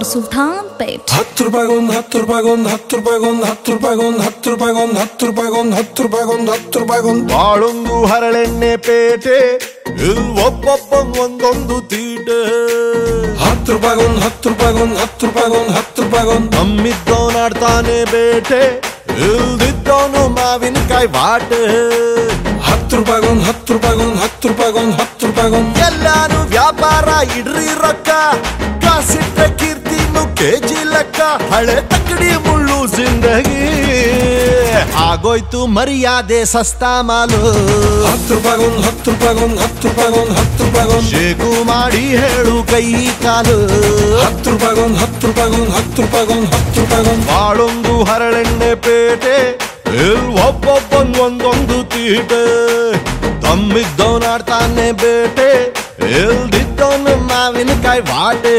सुल्तान पेट 10 ರೂಪಾಯಿಗೊಂದು 10 ರೂಪಾಯಿಗೊಂದು 10 ರೂಪಾಯಿಗೊಂದು 10 ರೂಪಾಯಿಗೊಂದು 10 ರೂಪಾಯಿಗೊಂದು 10 ರೂಪಾಯಿಗೊಂದು 10 ರೂಪಾಯಿಗೊಂದು 10 ರೂಪಾಯಿಗೊಂದು ಬಾಳೊಂದು ಹರಳೆಣ್ಣೆ ಪೇಟೆ ಇಲ್ ಒಬ್ಬೊಬ್ಬಂಗ್ ಒಂದೊಂದು ತೀಟೆ 10 ರೂಪಾಯಿಗೊಂದು 10 ರೂಪಾಯಿಗೊಂದು 10 ರೂಪಾಯಿಗೊಂದು 10 ರೂಪಾಯಿಗೊಂದು ನಮ್ಮಿದ್ದವನಾಡ್ತಾನೆ ಬೇಟೆ ಇಲ್ದಿದ್ದವನು ಮಾವಿನಕಾಯಿ ವಾಟೆ 10 ರೂಪಾಯಿಗೊಂದು 10 ರೂಪಾಯಿಗೊಂದು 10 ರೂಪಾಯಿಗೊಂದು 10 ರೂಪಾಯಿಗೊಂದು ಎಲ್ಲಾನು ವ್ಯಾಪಾರ ಇಡ್ರಿ ರೊಕ್ಕ ಕಾಸಿಟ್ಟ ಕೀರ್ತಿನು ಕೆಜಿ ಲೆಕ್ಕ ಹಳೆ ತಕ್ಕಡಿ ಮುಳ್ಳು ಜಿಂದಗಿ ಆಗೋಯ್ತು ಮರ್ಯಾದೆ ಸಸ್ತಾ ಮಾಲು 10 ರೂಪಾಯಿಗೊಂದು 10 ರೂಪಾಯಿಗೊಂದು 10 ರೂಪಾಯಿಗೊಂದು 10 ರೂಪಾಯಿಗೊಂದು ಶೇಕು ಮಾಡಿ ಹೇಳು ಕೈ ಕಾಲು 10 ರೂಪಾಯಿಗೊಂದು 10 ರೂಪಾಯಿಗೊಂದು 10 ರೂಪಾಯಿಗೊಂದು 10 ರೂಪಾಯಿಗೊಂದು ಬಾಳೊಂದು ಹರಳೆಣ್ಣೆ ಪೇಟೆ ಇಲ್ ಒಬ್ಬೊಬ್ಬಂಗ್ ಒಂದೊಂದು ತೀಟೆ ತಮ್ಮಿದ್ದವನಾಡ್ತಾನೆ ಬೇಟೆ ಇಲ್ದಿದ್ದವನು ಮಾವಿನಕಾಯಿ ವಾಟೆ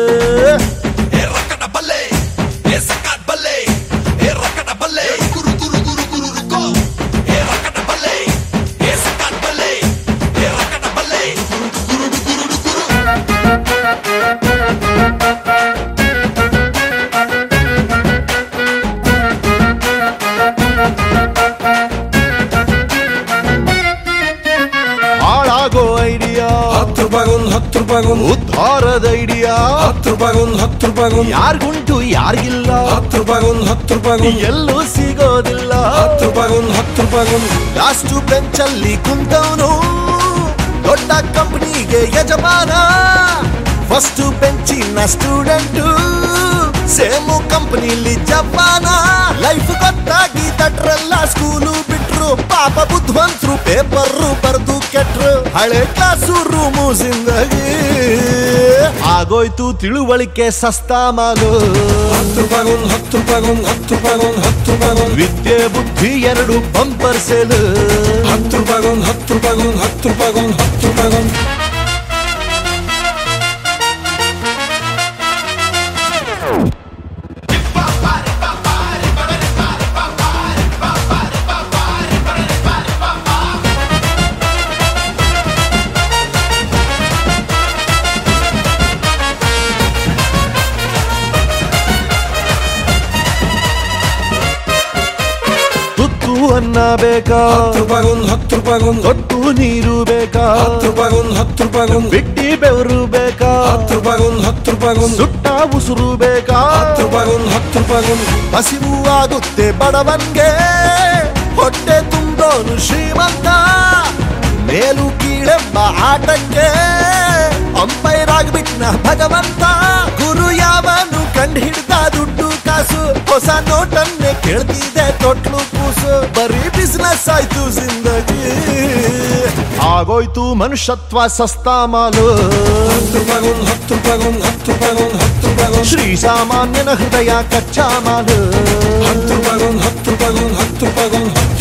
ಹಾಳಾಗೋ ಐಡಿಯಾ 10 ರೂಪಾಯಿಗೊಂದು 10 ರೂಪಾಯಿಗೊಂದು ಉದ್ಧಾರದ ಐಡಿಯಾ 10 ರೂಪಾಯಿಗೊಂದು 10 ರೂಪಾಯಿಗೊಂದು ಯಾರ್ಗುಂಟು ಯಾರಿಗಿಲ್ಲ 10 ರೂಪಾಯಿಗೊಂದು 10 ರೂಪಾಯಿಗೊಂದು ಎಲ್ಲೂ ಸಿಗೋದಿಲ್ಲ 10 ರೂಪಾಯಿಗೊಂದು 10 ರೂಪಾಯಿಗೊಂದು ಲಾಸ್ಟ್ ಬೆಂಚಲ್ಲಿ ಕುಂತವನು ದೊಡ್ಡ ಕಂಪನಿಗೆ ಯಜಮಾನ ಫಸ್ಟ್ ಬೆಂಚಿನ ಸ್ಟೂಡೆಂಟು ಸೇಮು ಕಂಪನಿಲಿ ಜಪಾನ ಲೈಫ್ ಗೊತ್ತಾಗಿ ತಟ್ರಲ್ಲ ಸ್ಕೂಲು ಬಿಟ್ರು ಪಾಪ ಬುದ್ಧವಂತರು ಪೇಪರ್ ಬರ್ದು ಕೆಟ್ರು ಹಳೆ ಕ್ಲಾಸು ರೂಮು ಜಿಂದಗಿ ಆಗೋಯ್ತು ತಿಳುವಳಿಕೆ ಸಸ್ತಾ ಮಾಲು 10 ರೂಪಾಯಿಗೊಂದು 10 ರೂಪಾಯಿಗೊಂದು 10 ರೂಪಾಯಿಗೊಂದು 10 ರೂಪಾಯಿಗೊಂದು ವಿದ್ಯೆ ಬುದ್ಧಿ ಎರಡು ಬಂಪರ್ ಸೇಲ್ 10 ರೂಪಾಯಿಗೊಂದು 10 ರೂಪಾಯಿಗೊಂದು 10 ರೂಪಾಯಿಗೊಂದು 10 ರೂಪಾಯಿಗೊಂದು ತುತ್ತು ಅನ್ನ ಬೇಕಾ 10 ರೂಪಾಯಿಗೊಂದು 10 ರೂಪಾಯಿಗೊಂದು ತೊಟ್ಟು ನೀರು ಬೇಕಾ 10 ರೂಪಾಯಿಗೊಂದು 10 ರೂಪಾಯಿಗೊಂದು ಬಿಟ್ಟಿ ಬೆವರು ಬೇಕಾ 10 ರೂಪಾಯಿಗೊಂದು 10 ರೂಪಾಯಿಗೊಂದು ಸುಟ್ಟ ಉಸುರು ಬೇಕಾ 10 ರೂಪಾಯಿಗೊಂದು 10 ರೂಪಾಯಿಗೊಂದು ಹಸಿವು ಆಗುತ್ತೆ ಬಡವನ್ಗೆ ಹೊಟ್ಟೆ ತುಂಬೋನು ಶ್ರೀಮಂತ ಮೇಲು ಕೀಳೆಂಬ ಆಟಕ್ಕೆ ಅಂಪೈರ್ ಆಗ್ಬಿಟ್ನ ಭಗವಂತ ಗುರು ಯಾವನು ಕಂಡು ಹಿಡ್ದ ದುಡ್ಡು ಕಾಸು ಹೊಸ ನೋಟನ್ನೇ ಕೇಳ್ತಿದೆ ತೊಟ್ಲು ಕೂಸು ಬರೀ ಬಿಸ್ನೆಸ್ ಆಯ್ತು ಜಿಂದಗಿ ಆಗೋಯ್ತು ಮನುಷ್ಯತ್ವ ಸಸ್ತಾ ಮಾಲು 10 ರೂಪಾಯಿಗೊಂದು 10 ರೂಪಾಯಿಗೊಂದು 10 ರೂಪಾಯಿಗೊಂದು 10 ರೂಪಾಯಿಗೊಂದು ಶ್ರೀ ಸಾಮಾನ್ಯನ ಹೃದಯ ಕಚ್ಚಾ ಮಾಲು 10 ರೂಪಾಯಿಗೊಂದು 10 ರೂಪಾಯಿಗೊಂದು 10 ರೂಪಾಯಿಗೊಂದು 10